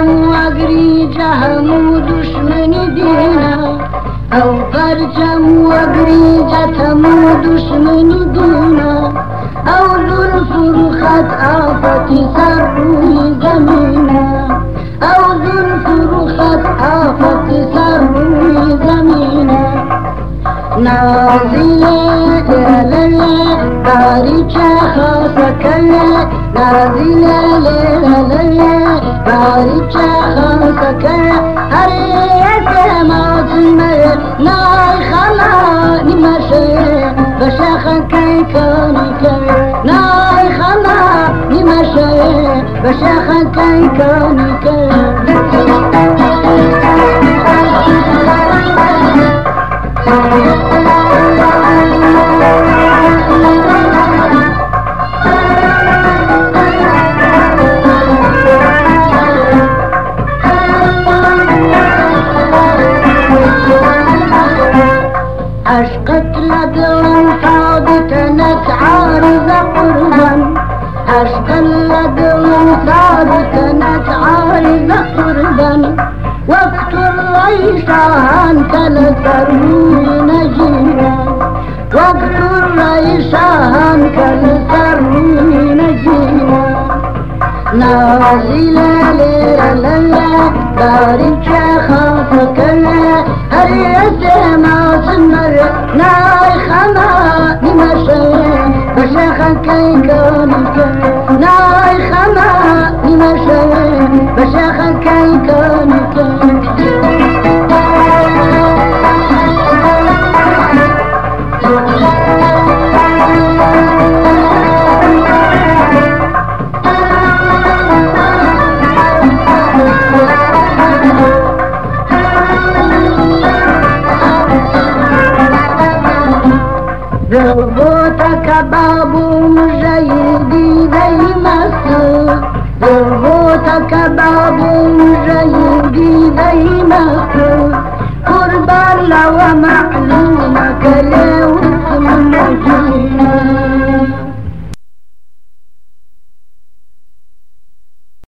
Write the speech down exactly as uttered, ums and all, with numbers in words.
و اگریج همو دشمن دینا او پرچم و اگریج همو دشمن دینا او زلف و خط آفتی سر روی زمینا او زلف و خط آفتی سر روی زمینا نازله ليلة باريكا خاصة نازله ليلة باريكا خاصة هريت ما تمر ناي خلا نمشي بشاخ كي كوني كي ناي خلا نمشي بشاخ كي كوني كي عشقت لدوم صادتنك عارضة قربا عشق لدوم صادتنك عارضة قربا وقت الريشان كالسرور نجينا وقت الريشان كالسرور نجينا نازلة ليلة بارك خافك هريت ما سمر ناي خما نمشي بشاخ كي كونك ناي خما نمشي بشاخ كي كونك ضربوتك بابو مجيدي زي مصر ضربوتك بابو مجيدي زي مصر قربان لو معنا